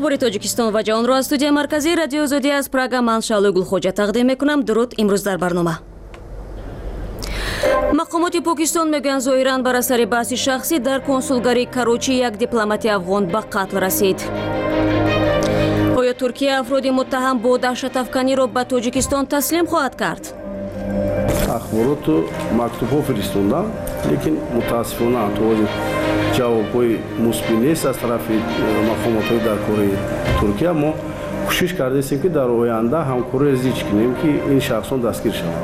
اخبار تاجیکستان و جهان را از استودیو مرکزی رادیو آزادی از پراگ من شعله گلخوجه تقدیم میکنم. درود. امروز در برنامه مقامات پاکستان میگن ظاهراً بر اثر بحث شخصی در کنسولگری کراچی یک دیپلمات افغان به قتل رسید. آیا ترکیه افراد متهم با دهشت افکنی را به تاجیکستان تسلیم خواهد کرد؟ اخبارات مکتوب فرستادم لیکن متاسفانه تو جوابای مثبت نیست از طرف مقامات در کره ترکیه. ما کوشش کرده ایم که در آینده همکاری زیاد کنیم که این شخصان دستگیر شوند.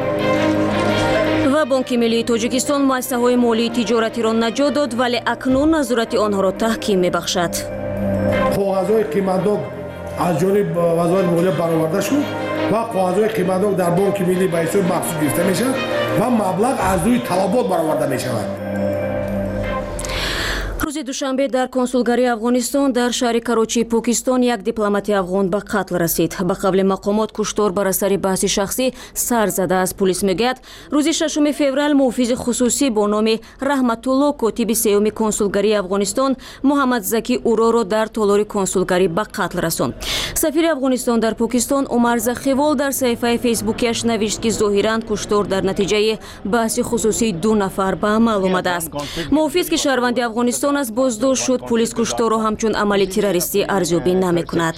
و بانک ملی تاجیکستان مؤسسه‌های مالی تجارتی را نجات داد ولی اکنون نظارت آنها را تحکیم می‌بخشد. کاغذهای قیمتدار از جانب وزارت مالیه برآورده شد و کاغذهای قیمتدار در بانک ملی به حساب مخصوص گرفته میشد و مبلغ از روی طلبات برآورده میشود. روز دوشنبه در کنسولگری افغانستان در شهر کراچی پاکستان یک دیپلمات افغان به قتل رسید. به قول مقامات کشتار بر اثر بحث شخصی سر زده است. پلیس میگوید روز 6 فوریه محافظ خصوصی با نام رحمت الله کاتب سیوم کنسولگری افغانستان محمد زکی اورو را در تالار کنسولگری به قتل رساند. سفیر افغانستان در پاکستان عمر زخیوال در صفحه فیسبوکش نوشت که ظاهراً کشتار در نتیجه بحث خصوصی دو نفر به عمل آمده است. محافظ که شهروند افغانستان از بازداشت شد، پلیس کشتار را همچون عمل تروریستی ارزیابی نمی‌کند.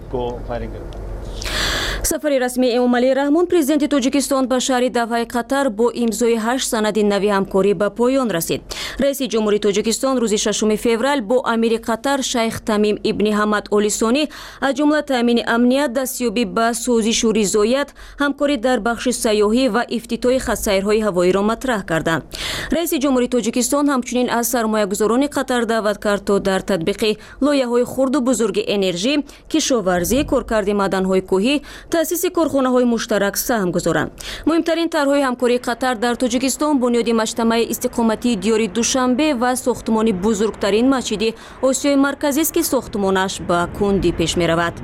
سفر رسمی امامعلی رحمون پرزیدنت تاجیکستان به شهر دوحه قطر با امضای 8 سند نوی همکاری به پایان رسید. رئیس جمهوری تاجیکستان روز 6 فوریه با امیر قطر شیخ تمیم ابن حمد آل ثانی از جمله تامین امنیت، دستیابی به سازش و رضایت، همکاری در بخش سیاحی و افتتاح خط سیرهای هوایی را مطرح کردند. رئیس جمهوری تاجیکستان همچنین از سرمایه‌گذاران قطر دعوت کرد تا در تطبیق لایحه‌های خرد و بزرگ انرژی، کشاورزی، کارکرد معدن‌های کوهی، تأسیس کارخانه‌های مشترک سهم گذارند. مهمترین طرح‌های همکاری قطر در تاجیکستان بنیاد مجتمع استقامتی دیار دوشنبه و ساختمان بزرگترین مسجد آسیای مرکزی است که ساختمانش به کندی پیش می‌رود.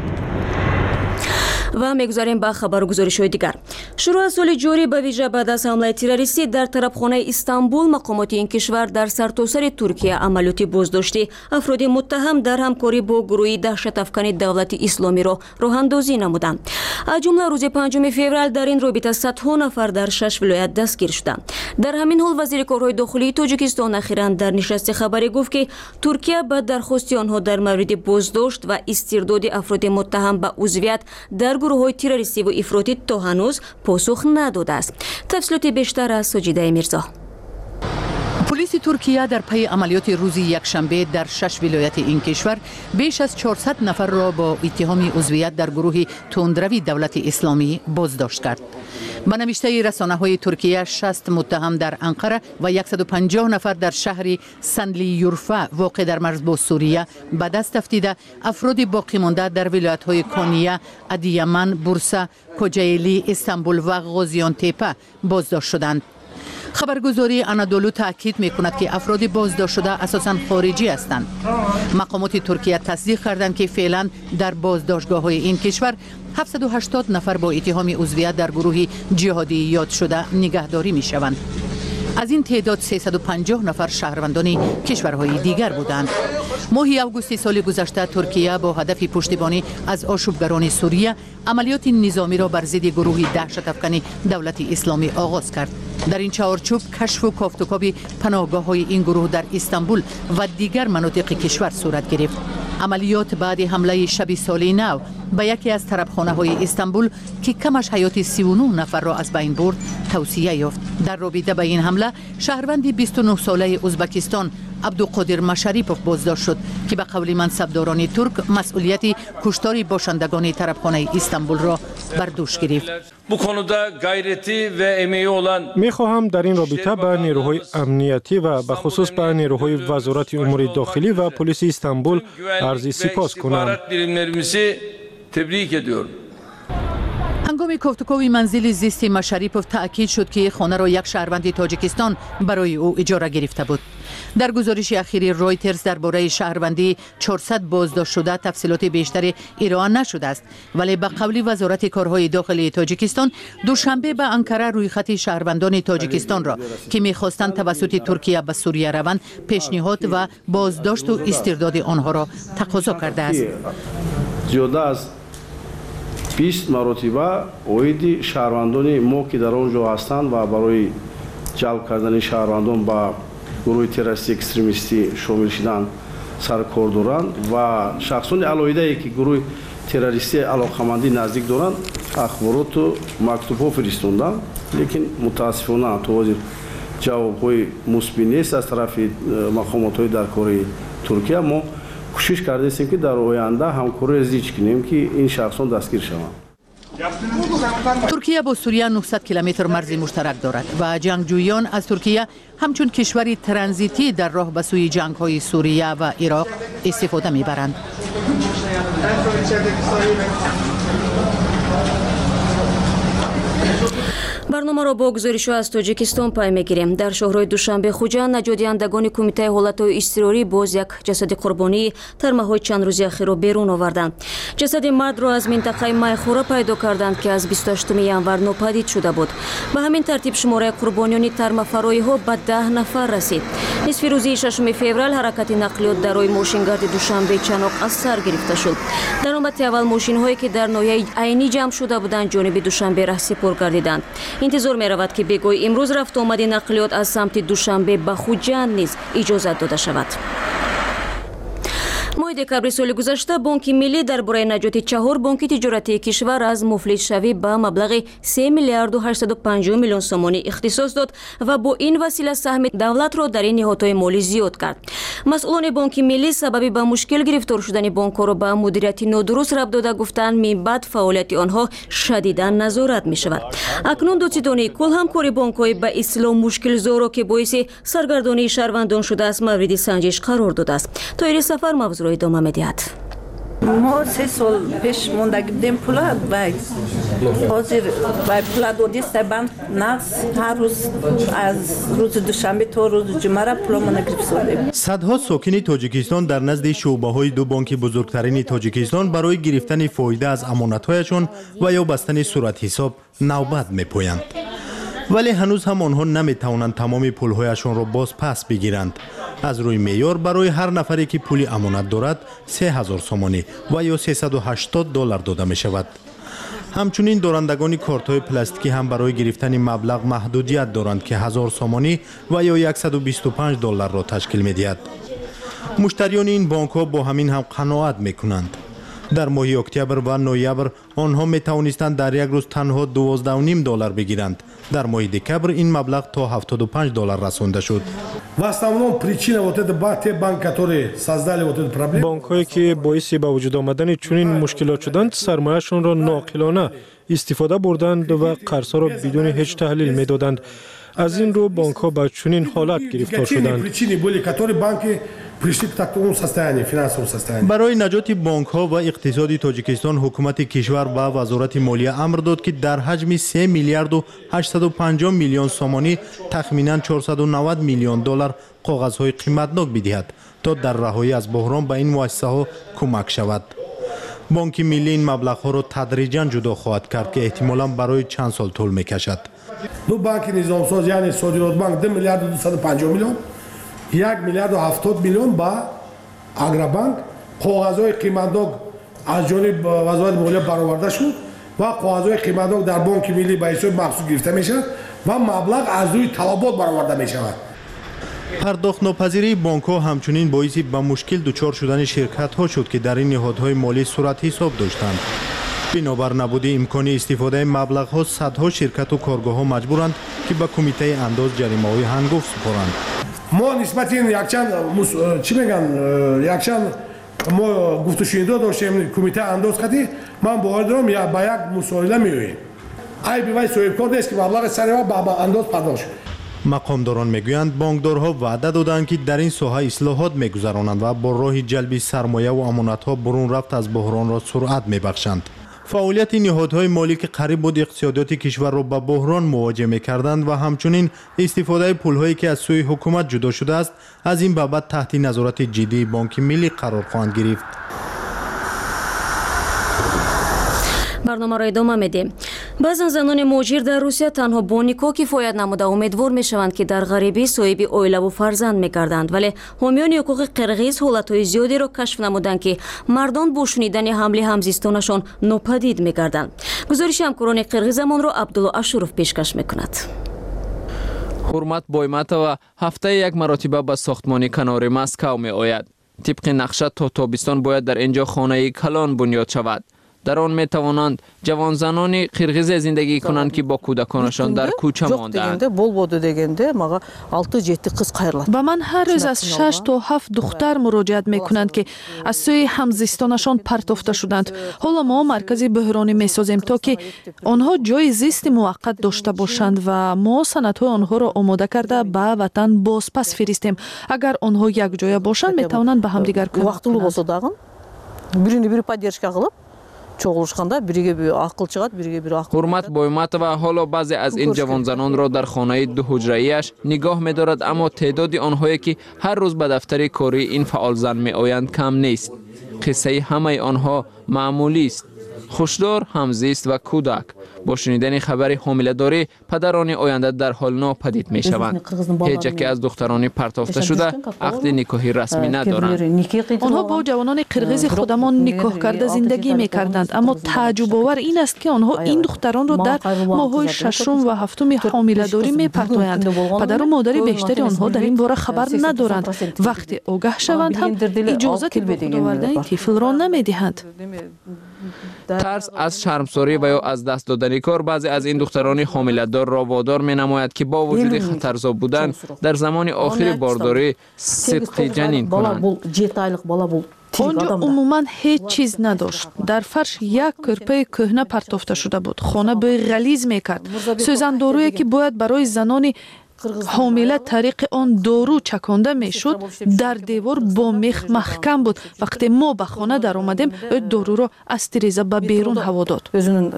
و میگذاریم به خبرگزاری‌های دیگر. شروع از سال جاری به ویژه بعد از حمله تروریستی در طرفخانه استانبول مقامات این کشور در سرتاسر ترکیه عملیات بازداشتی افراد متهم در همکاری با گروه دهشت افکن دولت اسلامی را راه‌اندازی نمودند. از جمله روز 5 فوریه در این رابطه صدها نفر در 6 ولایت دستگیر شدند. در همین حال وزیر کارهای داخلی تاجیکستان اخیراً در نشست خبری گفت که ترکیه به درخواست آنها در مورد بازداشت و استرداد افراد متهم به عضویت در گروه‌های تروریستی و افراطی تا هنوز پاسخ نداده است. تفصیلات بیشتر از ساجده میرزا. پلیس ترکیه در پی عملیات روز یکشنبه در 6 ولایت این کشور بیش از 400 نفر را با اتهام عضویت در گروه تندروی دولت اسلامی بازداشت کرد. به نوشته رسانه‌های ترکیه 60 متهم در انقره و 150 نفر در شهر سنلیورفه واقع در مرز با سوریه به دست افتیده افراد باقی مانده در ولایت‌های کونیه، ادیمن، بورسا، کوچایلی، استانبول و غازیانتپه بازداشت شدند. خبرگزاری انادولو تاکید می‌کند که افراد بازداشت شده اساساً خارجی هستند. مقامات ترکیه تصدیق کردند که فعلا در بازداشتگاه‌های این کشور 780 نفر با اتهام عضویت در گروه جهادی یاد شده نگهداری می‌شوند. از این تعداد 350 نفر شهروندان کشورهای دیگر بودند. ماه اوگوست سال گذشته ترکیه با هدف پشتیبانی از آشوبگران سوریه عملیات نظامی را بر ضد گروه دهشت افکن دولت اسلامی آغاز کرد. در این چارچوب کشف و کافتوکاب پناهگاه‌های این گروه در استانبول و دیگر مناطق کشور صورت گرفت. عملیات بعد حمله شب سال نو به یکی از طرفخانه‌های استانبول که کمش حیات 39 نفر را از بین برد توصیه یافت. در رابطه با این حمله شهروند 29 ساله ازبکستان عبدالقادر مشریپوف بازداشت شد که به قول منصبداران ترک مسئولیت کشتار باشندگان طرفخانه استانبول را بر دوش گرفت. می‌خواهم در این رابطه به نیروهای امنیتی و به خصوص به نیروهای وزارت امور داخلی و پلیس استانبول عرض سپاس کنم. هنگام گفتگوی منزل زیستی مشریپوف تأکید شد که خانه را یک شهروند تاجیکستان برای او اجاره گرفته بود. در گزارش اخیری رویترز درباره شهروندی 400 بازداشت شده تفصیلات بیشتری ارائه نشده است، ولی به قول وزارت کارهای داخلی تاجیکستان دوشنبه به انکره روی خط شهروندان تاجیکستان را که می‌خواستند توسط ترکیه به سوریه روند پیشنهاد و بازداشت و استرداد آنها را تقاضا کرده است. زیاده از 20 مرتبه اوید شهروندان ما که در آنجا هستند و برای جلب کردن شهروندان با گروه تروریستی اکستریمیستی شامل شدن سر کار دارند و شخصان علاوه که گروه تروریستی علاقمندی نزدیک دارند اخبارات و مکتوب‌ها فرستادند، لیکن متاسفانه تو حاضر جواب‌های مثبت نیست از طرف مقامات درکاری ترکیه. ما کوشش کرده ایم که در آینده همکاری زیاد کنیم که این شخصان دستگیر شوند. ترکیه با سوریه 900 کیلومتر مرز مشترک دارد و جنگجویان از ترکیه همچون کشوری ترانزیتی در راه به سوی جنگ‌های سوریه و عراق استفاده می‌برند. برنامه را با گزارش از تاجیکستان پای میگیریم. در شهرهای دوشنبه خوجا نجاتدهندگان کمیته حالت‌های اضطراری باز یک جسد قربانی در ماه‌های چند روز اخیر را بیرون آوردند. جسد مرد را از منطقه مایخوره پیدا کردند که از 28 ینور ناپدید شده بود. به همین ترتیب شماره قربانیان ترمفرایی‌ها به 10 نفر رسید. نصف روزی 6 فوریه حرکت نقلیات در روی ماشینگرد دوشنبه چناق از سر گرفته شد. در نوبت اول ماشین‌هایی که در ناحیه عینی جمع شده بودند جانب دوشنبه راه سپار گردیدند. انتظار می رود که بگوی امروز رفت آمد نقلیات از سمت دوشنبه به خوجند نیز اجازت داده شود. ماه دکبر سال گذشته بانک ملی درباره نجات 4 بانک تجارتی کشور از مفلس شوی به مبلغ 3 میلیارد و 850 میلیون سومانی اختصاص داد و با این وسیله سهم دولت را در این نهادهای مالی زیاد کرد. مسئولان بانک ملی سبب به مشکل گرفتار شدن بانک‌ها را به مدیریت نادرست ربط داده گفتند می بعد فعالیت آنها شدیداً نظارت می شود. اکنون دو ستون کل همکاری بانک‌های به اصلاح مشکل زورا که باعث سرگردانی شهروندان شده است مورد سنجش قرار داده است. طاهر سفر موضوع ادامه می‌دهد. ما 3 سال پیش موندگی بودیم پولا و حاضر و پولا دادی بانک نقص هر روز از روز دوشنبه تا روز جمعه را پولا ما نگرفتیم. صدها ساکن تاجیکستان در نزد شعبه‌های دو بانک بزرگترین تاجیکستان برای گرفتن فایده از امانت‌هایشان و یا بستن صورت حساب نوبت می‌پویند. ولی هنوز هم آنها نمی‌توانند تمام پول‌هایشان را باز پس بگیرند. از روی معیار برای هر نفری که پولی امانت دارد 3000 سومانی و یا 380 دلار داده می شود. همچنین دارندگان کارت‌های پلاستیکی هم برای گرفتن مبلغ محدودیت دارند که 1000 سومانی و یا 125 دلار را تشکیل می دهد. مشتریان این بانک‌ها با همین هم قناعت می کنند. در ماه اکتبر و نوامبر آنها می توانستند در یک روز تنها 12.5 دلار بگیرند. در ماه دکبر این مبلغ تا 75 دلار رسانده شد. В основном причина вот это те банки, которые создали вот эту проблему. بانک‌هایی که باعث به وجود آمدن چنین مشکلات شدند سرمایه‌شان را ناقلانه استفاده بردند و قرض‌ها را بدون هیچ تحلیل می‌دادند. از این رو بانک‌ها به چنین حالت گرفتار شدند. برای نجات بانک‌ها و اقتصاد تاجیکستان حکومت کشور به وزارت مالیه امر داد که در حجم 3 میلیارد و 850 میلیون سومانی تخمیناً 490 میلیون دلار کاغذهای قیمتناک بدهد تا در رهایی از بحران به این مؤسسه‌ها کمک شود. بانک ملی این مبلغ‌ها را تدریجاً جدا خواهد کرد که احتمالاً برای چند سال طول می‌کشد. دو بانک نظامساز یعنی صادرات بانک 2 میلیارد و 250 میلیون 1 میلیارد و 70 میلیون با آگرابانک کاغذهای قیمتناک از جانب وزارت مالیه برآورده شد و کاغذهای قیمتناک در بانک ملی به حساب مخصوص گرفته میشد و مبلغ از روی طلبات برآورده میشود. پرداخت ناپذیری بانک‌ها همچنین باعث به مشکل دچار شدن شرکت‌ها شد که در این نهادهای مالی صورت حساب داشتند. بنابر نبود امکان استفاده مبلغ‌ها صدها شرکت و کارگاه‌ها مجبورند که به کمیته انداز جریمه‌های هنگفت سپارند. ما نسبت این یکچند چی میگن یکچند ما گفتگو داشتیم کمیته انداز کردی من باور دارم یا با یک مسائله میویم ای بیوای صاحب کار نیست که مبلغ سریع با انداز پرداخت شد. مقامداران میگویند بانکدارها وعده دادند که در این ساحه اصلاحات میگذرانند و با راه جلب سرمایه و امانت‌ها برون رفت از بحران را سرعت میبخشند. فعالیت نهادهای مالی که قریب بود اقتصادیات کشور را به بحران مواجه می‌کردند و همچنین استفاده پول‌هایی که از سوی حکومت جدا شده است از این بابت تحت نظارت جدی بانک ملی قرار خواهند گرفت. برنامه را ادامه میدیم. بعضن زنان مهاجر در روسیه تنها با نیکو کفایت نموده امیدوار میشوند که در غریبی صاحب اویله و فرزند میگردند، ولی حامیان حقوق قرغیز حالتهای زیادی را کشف نمودند که مردان با شنیدن حمله همزیستانشان ناپدید میگردند. گزارش همکاران قرغیزمان را عبدالله اشرف پیشکش میکند. حرمت بایمتова هفته یک مرتبه به ساختمان کنار مسکو می آید. طبق نقشه تا تابستان باید در اینجا خانه کلان بنیاد شود. در آن می توانند جوان زنان قرغیز زندگی کنند که با کودکانشان در کوچه ماندند. با من هر روز از 6 تا 7 دختر مراجعت می کنند که از سوی همزیستانشان پرتافته شدند. حالا ما مرکزی بحرانی می سازیم تا که آنها جای زیست موقت داشته باشند و ما سندهای آنها را آماده کرده به وطن بازپس فرستیم. اگر آنها یک جای باشند می توانند به همدیگر کمک کنند. حرمت بایمتova حالا بعضی از این جوان زنان را در خانه 2 حجره‌ایش نگاه می دارد، اما تعداد آنهایی که هر روز به دفتر کاری این فعال زن می آیند کم نیست. قصه همه آنها معمولی است. خوشدار، همزیست و کودک. با شنیدن خبر حامله‌داری پدران آینده در حال ناپدید می شوند. هیچ یکی از دختران پرتافته شده عقد نکاحی رسمی ندارند. آنها با جوانان قرغیز خودمان نکاح کرده زندگی می کردند، اما تعجب آور این است که آنها این دختران را در ماه‌های 6 و 7 حامله‌داری می پرتویند. پدر و مادر بیشتری آنها در این باره خبر ندارند. وقتی آگاه شوند هم اجازه به خود آوردن طفل را نمی دهند. ترس از شرمساری و یا از دست دادن کار بعضی از این دختران حامله‌دار را وادار می نماید که با وجود خطرزا بودن در زمان آخر بارداری صدق جنین کنند. آنجا عموما هیچ چیز نداشت. در فرش یک کرپه کهنه پرتافته شده بود. خانه بوی غلیظ میکرد. سوزندارویی که باید برای زنان حامله طریق آن دارو چکانده میشد در دیوار با میخ محکم بود. وقتی ما به خانه در آمدیم دارو را از تریزه به بیرون هوا داد.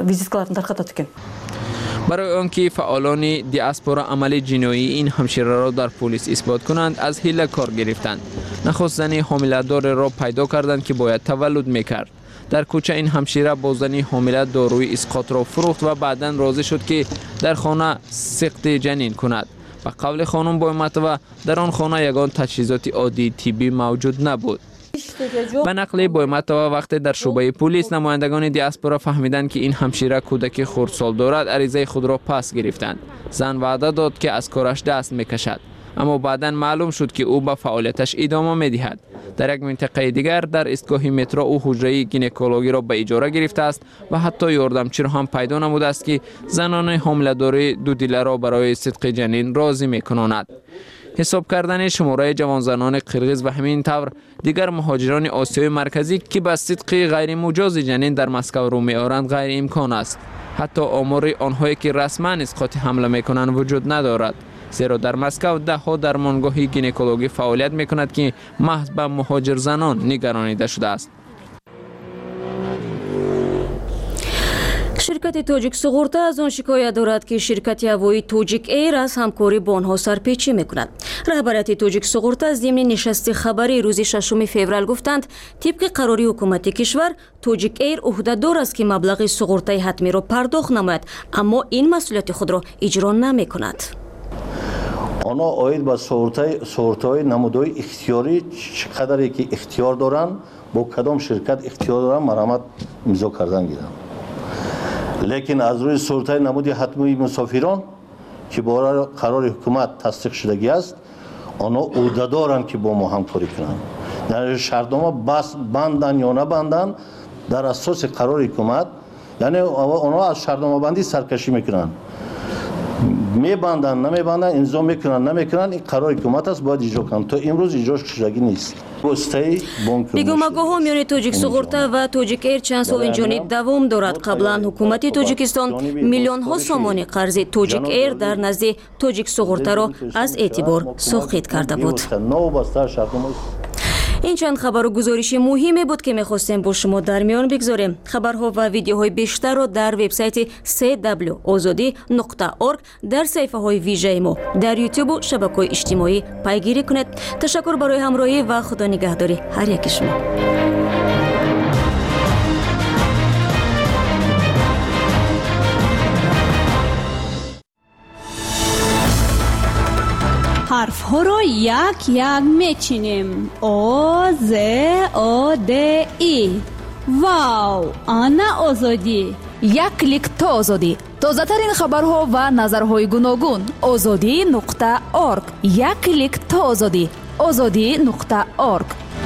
برای آنکه فعالان دیاسپورا عمل جنایی این همشیره را در پلیس اثبات کنند از حیله کار گرفتند. نخست زن حامله‌دار را پیدا کردند که باید تولد میکرد. در کوچه این همشیره با زن حامله داروی اسقاط را فروخت و بعداً راضی شد که در خانه سقط جنین کند. به قول خانم بایمتova در آن خانه یگان تجهیزات عادی طبی موجود نبود. به نقل بایمتova وقتی در شعبه پلیس نمایندگان دیاسپورا فهمیدند که این همشیره کودک خردسال دارد، عریضه خود را پس گرفتند. زن وعده داد که از کارش دست میکشد، اما بعداً معلوم شد که او به فعالیتش ادامه میدهد. در یک منطقه دیگر در ایستگاه مترو او حجره گینکولوژی را به اجاره گرفته است و حتی یاردمچی را هم پیدا نموده است که زنان حامله‌داری دودیله را برای صدق جنین راضی میکناند. حساب کردن شماره جوان زنان قرغیز و همین طور دیگر مهاجران آسیای مرکزی که به صدق غیر مجاز جنین در مسکو رو می‌آورند غیر امکان است. حتی آمار آنهایی که رسما اسقاط حمل میکنند وجود ندارد. زیرا در مسکو 10 درمانگاه گینکولوژی فعالیت میکند که محض به مهاجر زنان نگرانیده شده است. شرکت تاجیک سوغورتا از آن شکایت دارد که شرکت هوایی تاجیک ایر از همکاری با آنها سرپیچی میکند. رهبریت تاجیک سوغورتا ضمن نشست خبری روز 6 فوریه گفتند طبق قراری حکومت کشور تاجیک ایر عهده‌دار است که مبلغ سوغورتای حتمی را پرداخت نماید، اما این مسئولیت خود را اجرا نمیکند. آنها آید به سوغورتای نمودهای اختیاری چقدری که اختیار دارند با کدام شرکت اختیار دارند مرامت امضا کردن گیرند. لیکن از روی سوغورتای نمودی حتمی مسافران که با قرار حکومت تصدیق شدگی است آنها عهده دارند که با ما همکاری کنند. در شرطنامه بس بندن یا نبندن در اساس قرار حکومت، یعنی آنها از شرطنامه بندی سرکشی میکنند. میبندن نمیبندن امضا میکنن نمیکنن این قرار حکومت است باید اجرا کنن. تا امروز اجرا شدگی نیست. بیگمگاه میان تاجیک سوغورتا و تاجیک ایر چند سال اینجانی دوام دارد. قبلا حکومت تاجیکستان میلیون ها سومانی قرض تاجیک ایر در نزد تاجیک سوغورتا را از اعتبار ساقط کرده بود. این چند خبر و گزارش مهمی بود که می‌خواستیم با شما در میان بگذاریم. خبرها و ویدیوهای بیشتر را در وبسایت www.ozodi.org در صفحه‌های ویژه ما در یوتیوب و شبکه‌های اجتماعی پیگیری کنید. تشکر برای همراهی و خدا نگهداری هر یک شما. حرف ها رو یک یک میچینیم. او ز او د ای. واو، آنا آزادی. یک کلیک تا آزادی. تازه ترین خبرها و نظرهای گوناگون. azadi.org. یک کلیک تا آزادی. azadi.org.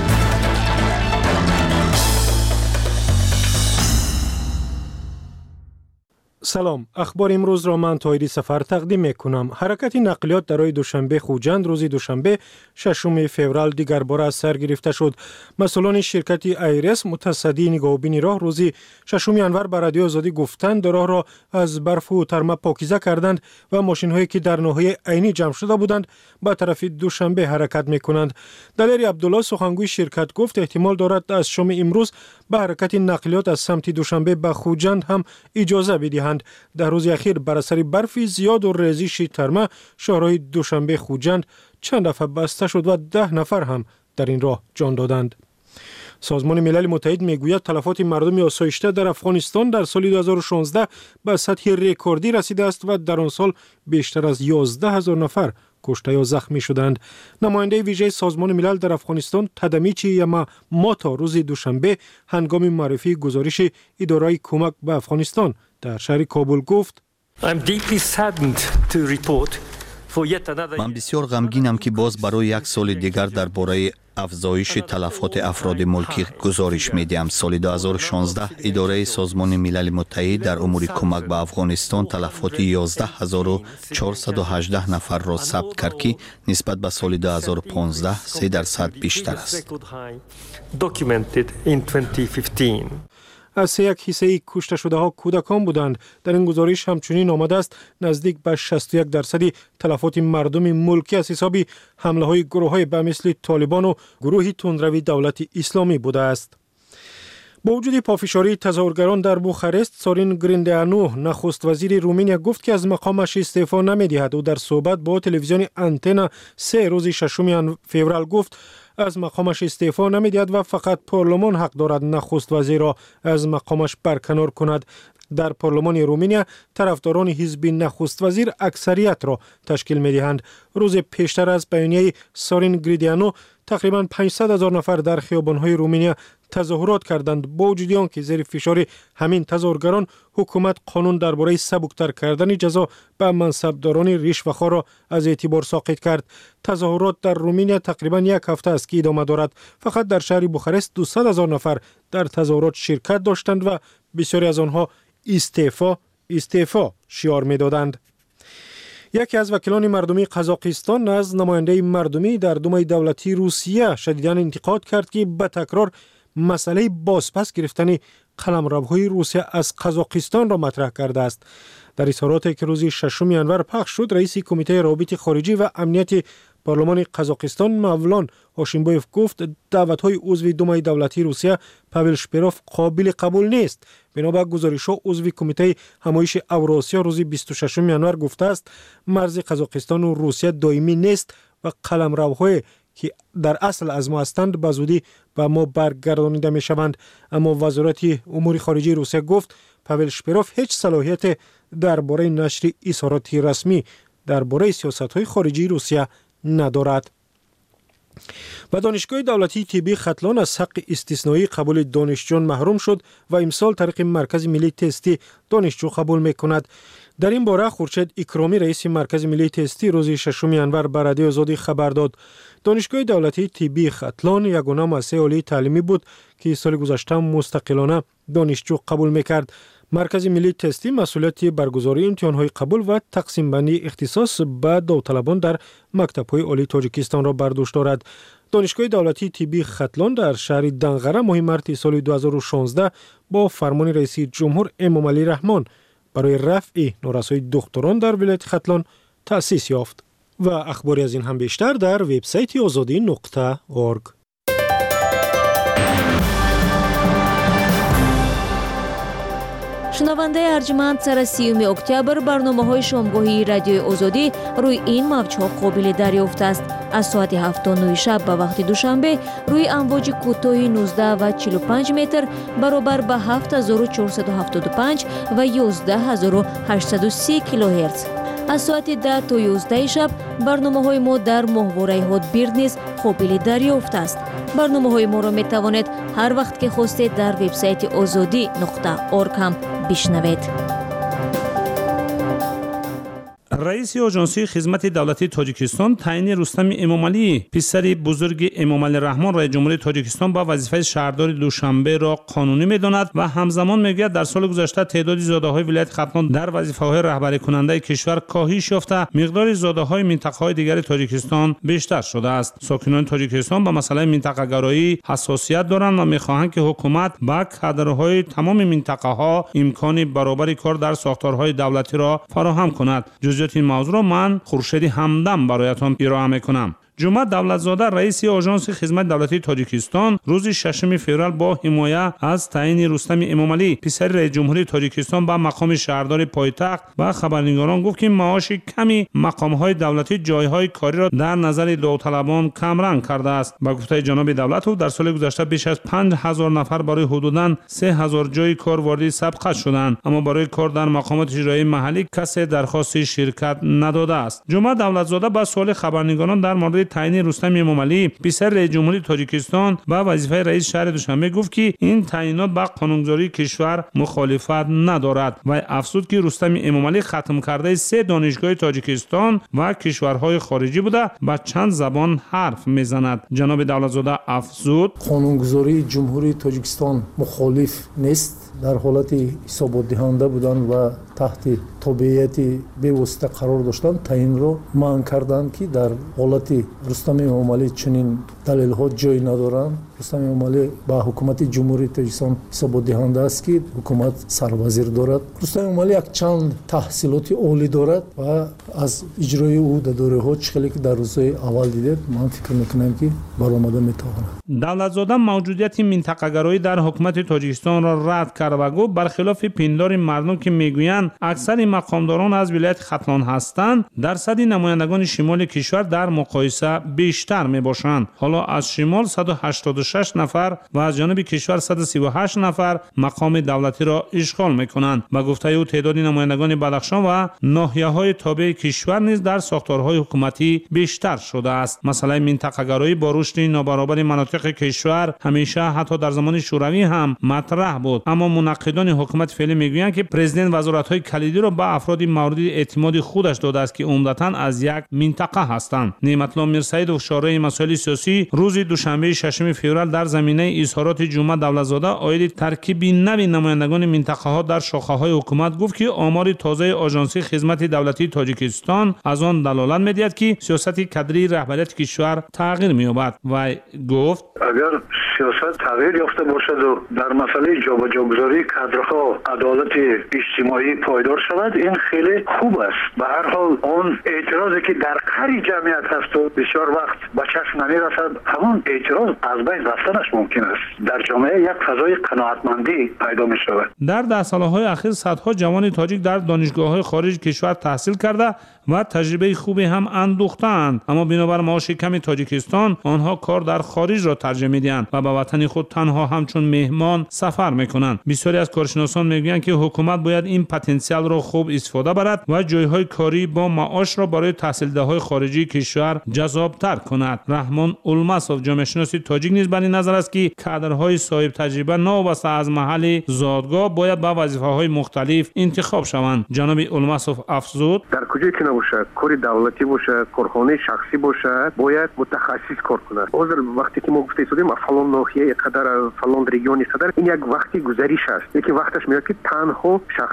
سلام، اخبار امروز را من طاهری سفر تقدیم میکنم. حرکت نقلیات در روز دوشنبه خوجند روز دوشنبه 6 فوریه دیگر بار از سر گرفته شد. مسئولان شرکت ایرس متصدی نگاهبین راه روز 6 ینور به رادیو آزادی گفتند راه را از برف و ترمه پاکیزه کردند و ماشین هایی که در ناحیه عینی جمع شده بودند به طرف دوشنبه حرکت میکنند. دلیر عبدالله سخنگوی شرکت گفت احتمال دارد از شام امروز به حرکت نقلیات از سمت دوشنبه به خوجند هم اجازه بدهند. در روز اخیر بر اثر برف زیاد و ریزش ترمه شهرهای دوشنبه خوجند چند دفعه بسته شد و 10 نفر هم در این راه جان دادند. سازمان ملل متحد میگوید تلفات مردم آسایشته در افغانستان در سال 2016 به سطح رکوردی رسیده است و در آن سال بیشتر از 11,000 نفر کشته یا زخمی شدند. نماینده ویژه سازمان ملل در افغانستان تدمیچی یاماموتو روز دوشنبه هنگام معرفی گزارش اداره کمک به افغانستان در شهر کابل گفت من بسیار غمگینم که باز برای یک سال دیگر درباره افزایش تلفات افراد ملکی گزارش میدیم. سال 2016 اداره سازمان ملل متحد در امور کمک به افغانستان تلفات 11,418 نفر را ثبت کرد که نسبت به سال 2015 3% بیشتر است. از 1 حصه کشته شده ها کودکان بودند. در این گزارش همچنین آمده است نزدیک به 61% تلفات مردم ملکی از حساب حمله های گروه های به مثل طالبان و گروه تندروی دولت اسلامی بوده است. با وجود پافشاری تظاهرگران در بوخارست، سورین گریندیانو نخست وزیر رومانیا گفت که از مقامش استعفا نمی‌دهد و در صحبت با تلویزیون آنتنا 3 روز 6 فوریه گفت از مقامش استعفا نمی‌دهد و فقط پارلمان حق دارد نخست وزیر را از مقامش برکنار کند. در پارلمان رومانیا طرفداران حزب نخست وزیر اکثریت را تشکیل می‌دهند. روز پیشتر از بیانیه سورین گریندیانو تقریباً 500,000 نفر در خیابان‌های رومانیا تظاهرات کردند. با وجود آنکه زیر فشار همین تظاهرگران حکومت قانون درباره سبکتر کردن جزا به منصبداران رشوه‌خوار را از اعتبار ساقط کرد. تظاهرات در رومانیا تقریباً یک هفته است که ادامه دارد. فقط در شهر بوخارست 200,000 نفر در تظاهرات شرکت داشتند و بسیاری از آنها استعفا شعار می‌دادند. یکی از وکیلان مردمی قزاقستان از نماینده مردمی در دومای دولتی روسیه شدیداً انتقاد کرد که به تکرار مسئله بازپس گرفتن قلمروهای روسیه از قزاقستان را مطرح کرده است. در اظهاراتی که روز 6 ینور پخش شد، رئیس کمیته روابط خارجی و امنیت پارلمان قزاقستان مولان هاشیمبایف گفت دعوت‌های عضو دومای دولتی روسیه پاول شپروف قابل قبول نیست. بنابر گزارش‌ها عضو کمیته همایش اوراسیا روز 26 ینور گفته است مرز قزاقستان و روسیه دائمی نیست و قلمروهای که در اصل از ما هستند به زودی به ما برگردانیده می شوند. اما وزارت امور خارجه روسیه گفت پاول شپروف هیچ صلاحیت درباره نشر اظهارات رسمی درباره سیاست‌های خارجی روسیه ندارد. و دانشگاه دولتی طبی ختلان از حق استثنایی قبول دانشجویان محروم شد و امسال طریق مرکز ملی تستی دانشجو قبول می‌کند. در این باره خورشید اکرامی رئیس مرکز ملی تستی روز 6 ینور به رادیو آزادی خبر داد. دانشگاه دولتی طبی ختلان یگانه مؤسسه عالی تعلیمی بود که سال گذشته مستقلانه دانشجو قبول می‌کرد. مرکز ملی تستی مسئولیت برگزاری امتحان‌های قبول و تقسیم بندی اختصاص به داوطلبان در مکتب‌های عالی تاجیکستان را بر دوش دارد. دانشگاه دولتی طبی ختلان در شهر دنغره ماه مارس سال 2016 با فرمان رئیس جمهور امام علی رحمان برای رفع نارسایی دختران در ولایت ختلان تأسیس یافت. و اخباری از این هم بیشتر در وبسایت azadi.org. шунавандаи арҷманд сара 30 октябр барномаҳои шомгоҳии радиои озодӣ рӯи ин мавҷҳо қобили дарёфт аст. аз соати 7:09 шаб ба вақти душанбе рӯи амвоҷи кӯтоҳи 19 ва 45 метр баробар ба 7475 ва 11830 килоҳерц. аз соати 10 то 11 шаб барномаҳои мо дар моҳвораи ҳотбирд низ қобили дарёфт аст. барномаҳои моро метавонед ҳар вақт ки хостед дар вебсайти озодӣ.орг ҳам бишнавед. раиси оҷонсии хизмати давлатии тоҷикистон таъйини рустами эмомалӣ писари бузурги эмомалӣ раҳмон раиси ҷумҳурии тоҷикистон ба вазифаи шаҳрдори душанберо қонунӣ медонад ва ҳамзамон мегӯяд дар соли гузашта теъдоди зодаҳои вилояти хатлон дар вазифаҳои раҳбарикунандаи кишвар коҳиш ёфта миқдори зодаҳои минтақаҳои дигари тоҷикистон бештар шудааст. сокинони тоҷикистон ба масъалаи минтақагароӣ ҳассосият доранд ва мехоҳанд ки ҳукумат ба кадрҳои тамоми минтақаҳо имкони баробари кор дар сохторҳои давлатиро фароҳам кунад. این موضوع رو من خورشیدی همدم برایتان ارائه میکنم. جمعه دولتزاده رئیس آژانس خدمت دولتی تاجیکستان روز 6 فوریه با حمایت از تعیین رستم امامعلی پسر رئیس جمهوری تاجیکستان به مقام شهردار پایتخت و خبرنگاران گفت که معاش کمی مقام‌های دولتی جایهای کاری را در نظر داوطلبان کمرنگ کرده است. با گفته جناب دولتو در سال گذشته بیش از 5000 نفر برای حدوداً 3000 جای کار وارد سابقه شدند، اما برای کار در مقامات اجرایی محلی کسی درخواست شرکت نداده است. جمعه دولتزاده با سوال خبرنگاران در مورد تعیین رستم امامعلی پسر رئیس جمهوری تاجیکستان به وظیفه رئیس شهر دوشنبه گفت که این تعیینات با قانونگذاری کشور مخالفت ندارد و افزود که رستم امامعلی ختم کرده 3 دانشگاه تاجیکستان و کشورهای خارجی بوده با چند زبان حرف میزند. جناب دولتزاده افزود قانونگذاری جمهوری تاجیکستان مخالف نیست، در حالت حسابات دهنده بودن و تحت تابعیت بی‌واسطه قرار داشتن تعیین رو منع کردن که در حالت رستم امامعلی چنین دلیل ها جای ندارند. رستم امامعلی با حکومت جمهوری تاجیکستان حسابات دهنده است که حکومت سروزیر دارد. رستم امامعلی یک چند تحصیلات عالی دارد و از اجرای او در دوره ها چخیلی که در روزهای اول دیدید من فکر میکنم که برآمده میتواند. دولتزاده موجودیت منطقه‌گرایی در حکومت تاجیکستان را رد کرد و گفت برخلاف پندار مردم که میگویند اکثر مقامداران از ولایت ختلان هستند، درصد نمایندگان شمال کشور در مقایسه بیشتر میباشند. حالا از شمال 186 نفر و از جانب کشور 138 نفر مقام دولتی را اشغال میکنند. با گفته او تعداد نمایندگان بدخشان و ناحیه‌های تابع کشور نیز در ساختارهای حکومتی بیشتر شده است. مسئله منطقه‌گرایی با رشد نابرابر مناطق کشور همیشه حتی در زمان شوروی هم مطرح بود، اما منقدان حکومت فعلی میگویند که پرزیدنت وزارت‌های کلیدی را به افراد مورد اعتماد خودش داده است که عمدتاً از یک منطقه هستند. نعمت‌الله میرسعید شارع مسائل سیاسی روز دوشنبه 6 فوریه در زمینه اظهارات جمعه دولتزاده عاید ترکیب نوی نمایندگان منطقه‌ها در شاخه‌های حکومت گفت که آمار تازه آژانس خدمت دولتی تاجیکستان از آن دلالت می‌دهد که سیاست کادری رهبریت کشور تغییر می‌یابد و گفت اگر سیاست تغییر یافته باشد و در مسئله جابجاگذاری کادرها عدالت اجتماعی پایدار شود این خیلی خوب است. به هر حال اون اعتراضی که در هر جمعیت هست و بسیار وقت به چشم نمی‌رسد همون اعتراض از بین رفتنش ممکن است. در جامعه یک فضای قناعتمندی پیدا می‌شود. در 10 سال‌های اخیر صدها جوان تاجیک در دانشگاه‌های خارج کشور تحصیل کرده و تجربه خوبی هم اندوختند، اما بنابر معاش کم تاجیکستان آنها کار در خارج را ترجیح می‌دهند و به وطن خود تنها همچون مهمان سفر می‌کنند. بسیاری از کارشناسان می‌گویند که حکومت باید این پتانسیل را خوب استفاده برد و جایهای کاری با معاش را برای تحصیلده‌های خارجی کشور جذاب‌تر کند. رحمان اولماسوف جامعه شناس تاجیک نیز بر این نظر است که کادرهای صاحب تجربه نوابسته از محل زادگاه باید با وظیفه‌های مختلف انتخاب شوند. جناب اولماسوف افزود در کجایی که نباشد کاری دولتی باشد کارخانه شخصی باشد باید متخصص کار کند. حاضر وقتی که ما گفته شدیم فلان ناحیه قدر فلان رژیون قدر این یک وقتی گذریش است. یکی وقتش میاد که تنها شخصانی که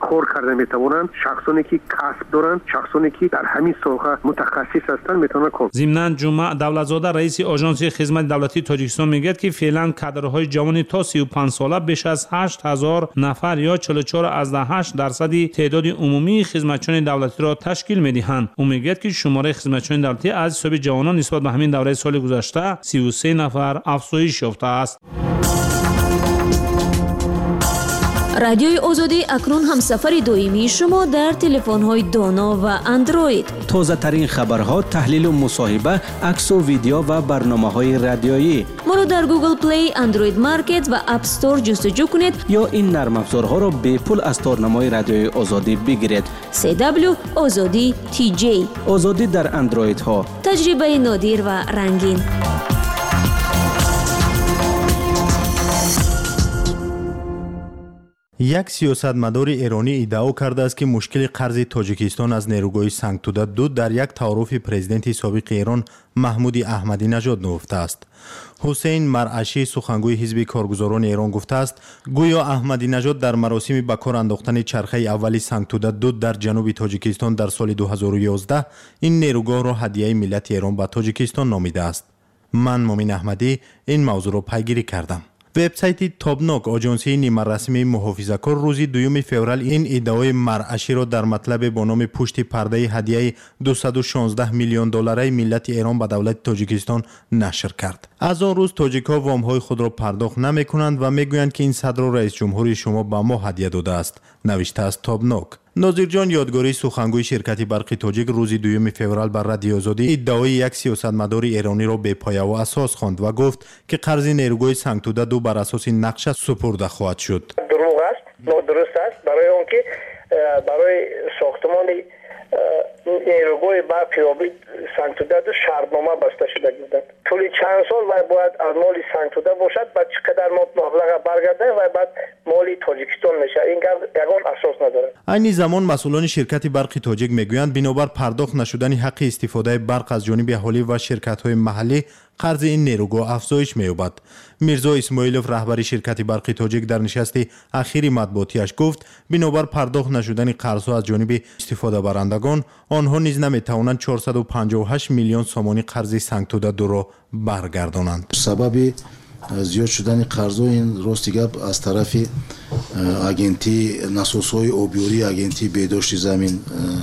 کار کرده میتوانند، شخصانی که کسب دارند، شخصانی که در همین ساحه متخصص هستند میتونن کار. ضمن جمعه دولتزاده رئیس آژانس خدمت دولتی تاجیکستان میگه که فعلا کادرهای جوان تا 35 ساله بیش از 8000 نفر یا 44.8% تعداد عمومی خدمتچیان دولتی را تشکیل میدهند. او میگه که شماره خدمتچیان دولتی از حساب جوانان نسبت به همین دوره سال گذشته 33 نفر افزایش یافته است. رادیوی آزادی اکنون هم سفر دائمی شما در تلفن‌های دانا و اندروید. تازه ترین خبرها، تحلیل و مصاحبه، عکس و ویدیو و برنامه‌های رادیویی. ما را در گوگل پلی، اندروید مارکت و اپ استور جستجو کنید یا این نرم افزارها را به پول از تارنمای رادیوی آزادی بگیرید. CW آزادی TJ. آزادی در اندروید ها. تجربه نادر و رنگین. یک سیاستمدار ایرانی ادعا کرده است که مشکل قرض تاجیکستان از نیروگاه سنگتوده 2 در یک تعارف پرزیدنت سابق ایران محمود احمدی نژاد نهفته است. حسین مرعشی سخنگوی حزب کارگزاران ایران گفته است گویا احمدی نژاد در مراسم به کار انداختن چرخه اولی سنگتوده 2 در جنوب تاجیکستان در سال 2011 این نیروگاه را هدیه ملت ایران به تاجیکستان نامیده است. من مومن احمدی این موضوع را پیگیری کردم. وبسایت تابناک آژانسی نیمه رسمی محافظه‌کار روز 2 فوریه این ادعای مرعشی را در مطلب با نام پشت پرده هدیه 216 میلیون دلاری ملت ایران به دولت تاجیکستان نشر کرد. از آن روز تاجیک‌ها وام‌های خود را پرداخت نمی‌کنند و می‌گویند که این صدر رئیس جمهوری شما به ما هدیه داده است، نوشته است تابناک. ناظر جان یادگاری سخنگوی شرکت برق تاجیک روز 2 فوریه بر رادیو آزادی ادعای یک سیاستمدار ایرانی را بی‌پایه و اساس خواند و گفت که قرض نیروگاه سنگتوده 2 بر اساس نقشه سپرده خواهد شد. دروغ است، نادرست است برای آنکه برای ساختمان نیروگاه برق پیابی سنگتوده 2 شرطنامه بسته شده بودند. طول چند سال و باید از مال سنگتوده باشد، بعد چقدر مبلغ برگرده و بعد مالی تاجیکستان میشه. این یگان اساس نداره. این زمان مسئولان شرکت برق تاجیک میگویند بنابر پرداخت نشدن حق استفاده برق از جانب اهالی و شرکت‌های محلی قرض این نیروگاه افزایش می‌یابد. میرزا اسماعیلوف رهبر شرکت برق تاجیک در نشست اخیر مطبوعاتیش گفت بنابر پرداخت نشدن قرض‌ها از جانب استفاده برندگان آنها نیز نمی‌توانند 458 میلیون سومانی قرض سنگتوده 2 را برگردانند. سبب زیاد شدن قرض این راست گپ از طرف агенти насосҳои обёрӣ агенти беҳдошти замин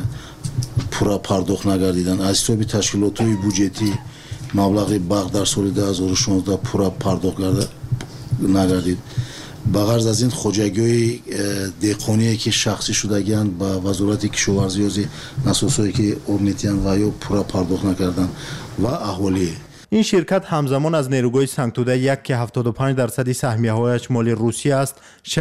пурра пардохт нагардидан аз ҳисоби ташкилотҳои буҷетӣ маблағи бағ дар соли 2016 пурра пардохт нагардид ба ғарз аз ин хоҷагиҳои деҳқоние ки шахсӣ шудагианд ба вазорати кишоварзӣ ёзи насосҳое ки об метиҳанд ва ё пурра пардохт накардан ва аҳолие. این شرکت همزمان از نیروگاه سنگتوده 1 که 75% سهمیه‌هایش مال روسیه است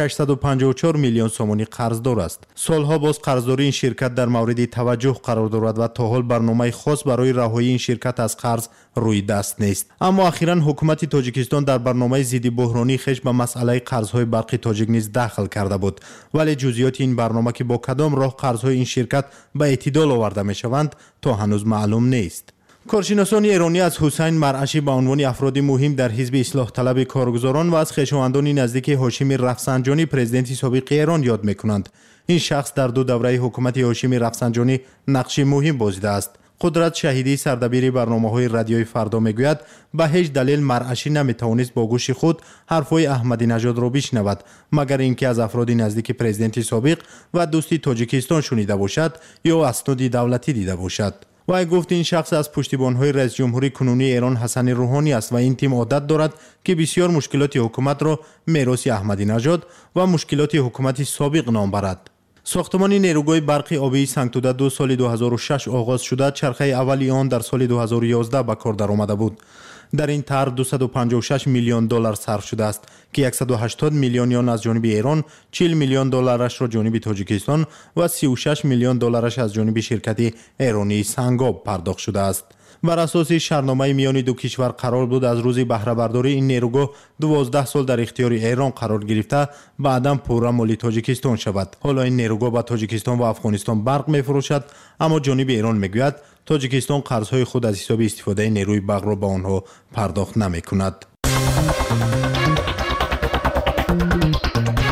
654 میلیون سومانی قرضدار است. سالها باز قرضداری این شرکت در مورد توجه قرار دارد و تا حال برنامه خاص برای رهایی این شرکت از قرض روی دست نیست. اما اخیراً حکومت تاجیکستان در برنامه ضد بحرانی خویش به مسئله قرض‌های برق تاجیک نیز دخل کرده بود، ولی جزئیات این برنامه که با کدام راه قرض‌های این شرکت به اعتدال آورده می‌شوند تا هنوز معلوم نیست. کارشناسان ایرانی از حسین مرعشی به عنوان افراد مهم در حزب اصلاح طلب کارگزاران و از خویشاوندان نزدیک هاشمی رفسنجانی پرزیدنت سابق ایران یاد می‌کنند. این شخص در 2 دوره حکومت هاشمی رفسنجانی نقش مهم بازیده است. قدرت شهیدی سردبیر برنامه‌های رادیوی فردا میگوید به هیچ دلیل مرعشی نمیتوانست با گوش خود حرفهای احمدی نژاد را بشنود مگر اینکه از افراد نزدیک پرزیدنت سابق و دوستی تاجیکستان شنیده باشد یا اسناد دولتی دیده باشد. و گفت این شخص از پشتیبان‌های رئیس جمهوری کنونی ایران حسن روحانی است و این تیم عادت دارد که بسیار مشکلات حکومت را میراث احمدی نژاد و مشکلات حکومت سابق نام برد. ساختمان نیروگاه برق آبی سنگتوده 2 سال 2006 آغاز شده، چرخه اولی آن در سال 2011 به کار درآمده بود. در این طرح 256 میلیون دلار صرف شده است که 180 میلیون آن از جانب ایران، 40 میلیون دلارش را جانب تاجیکستان و 36 میلیون دلارش از جانب شرکت ایرانی سنگاب پرداخت شده است. بر اساس شرطنامه میان دو کشور قرار بود از روز بهره برداری این نیروگاه 12 سال در اختیار ایران قرار گرفته بعداً پورا مال تاجیکستان شود. حالا این نیروگاه به تاجیکستان و افغانستان برق میفروشد، اما جانب ایران میگوید تاجیکستان قرضهای خود از حساب استفاده نیروی برق را به آنها پرداخت نمیکند.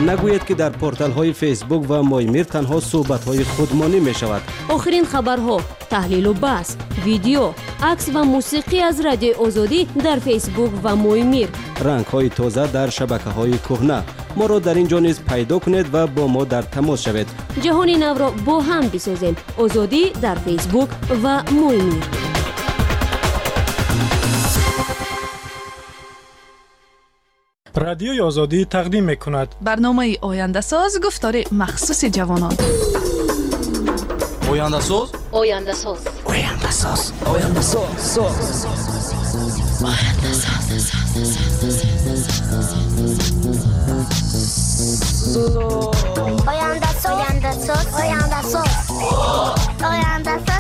نگویید که در پورتال های فیسبوک و مایمیر تنها صحبت های خودمانی می شود. آخرین خبرها، تحلیل و بحث، ویدیو، عکس و موسیقی از رادیو آزادی در فیسبوک و مایمیر. رنگ های تازه در شبکه های کهنه. ما را در اینجا نیز پیدا کنید و با ما در تماس شوید. جهان نو را با هم بسازیم. آزادی در فیسبوک و مایمیر. رادیوی آزادی تقدیم می‌کند برنامه آینده ساز، گفتار مخصوص جوانان. آینده ساز، آینده ساز، آینده ساز، آینده ساز، آینده ساز، آینده ساز، آینده ساز، آینده ساز.